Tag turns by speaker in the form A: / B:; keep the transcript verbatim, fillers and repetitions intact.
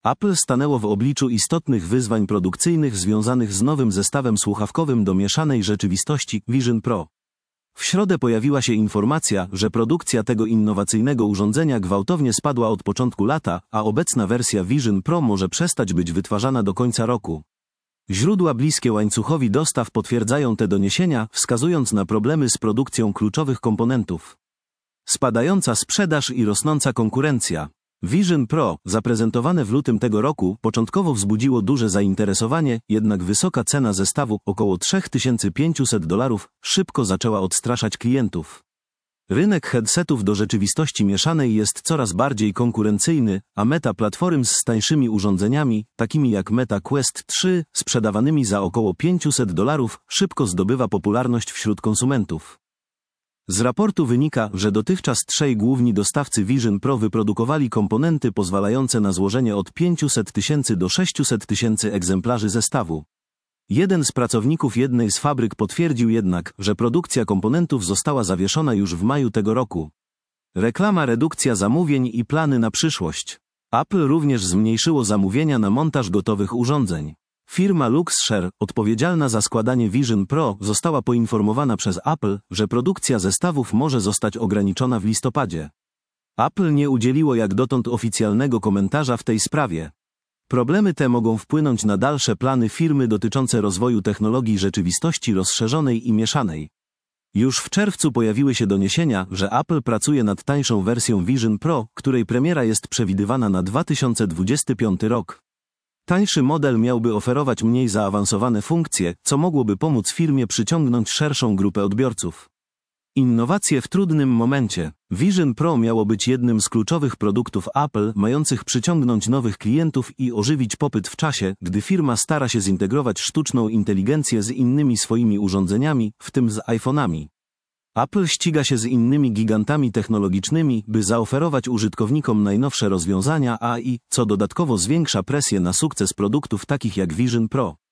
A: Apple stanęło w obliczu istotnych wyzwań produkcyjnych związanych z nowym zestawem słuchawkowym do mieszanej rzeczywistości Vision Pro. W środę pojawiła się informacja, że produkcja tego innowacyjnego urządzenia gwałtownie spadła od początku lata, a obecna wersja Vision Pro może przestać być wytwarzana do końca roku. Źródła bliskie łańcuchowi dostaw potwierdzają te doniesienia, wskazując na problemy z produkcją kluczowych komponentów. Spadająca sprzedaż i rosnąca konkurencja. Vision Pro, zaprezentowane w lutym tego roku, początkowo wzbudziło duże zainteresowanie, jednak wysoka cena zestawu, około trzy tysiące pięćset dolarów, szybko zaczęła odstraszać klientów. Rynek headsetów do rzeczywistości mieszanej jest coraz bardziej konkurencyjny, a Meta Platforms z tańszymi urządzeniami, takimi jak Meta Quest trzy, sprzedawanymi za około pięćset dolarów, szybko zdobywa popularność wśród konsumentów. Z raportu wynika, że dotychczas trzej główni dostawcy Vision Pro wyprodukowali komponenty pozwalające na złożenie od pięćset tysięcy do sześciuset tysięcy egzemplarzy zestawu. Jeden z pracowników jednej z fabryk potwierdził jednak, że produkcja komponentów została zawieszona już w maju tego roku. Reklama, redukcja zamówień i plany na przyszłość. Apple również zmniejszyło zamówienia na montaż gotowych urządzeń. Firma Luxshare, odpowiedzialna za składanie Vision Pro, została poinformowana przez Apple, że produkcja zestawów może zostać ograniczona w listopadzie. Apple nie udzieliło jak dotąd oficjalnego komentarza w tej sprawie. Problemy te mogą wpłynąć na dalsze plany firmy dotyczące rozwoju technologii rzeczywistości rozszerzonej i mieszanej. Już w czerwcu pojawiły się doniesienia, że Apple pracuje nad tańszą wersją Vision Pro, której premiera jest przewidywana na dwa tysiące dwudziesty piąty rok. Tańszy model miałby oferować mniej zaawansowane funkcje, co mogłoby pomóc firmie przyciągnąć szerszą grupę odbiorców. Innowacje w trudnym momencie. Vision Pro miało być jednym z kluczowych produktów Apple, mających przyciągnąć nowych klientów i ożywić popyt w czasie, gdy firma stara się zintegrować sztuczną inteligencję z innymi swoimi urządzeniami, w tym z iPhone'ami. Apple ściga się z innymi gigantami technologicznymi, by zaoferować użytkownikom najnowsze rozwiązania A I, co dodatkowo zwiększa presję na sukces produktów takich jak Vision Pro.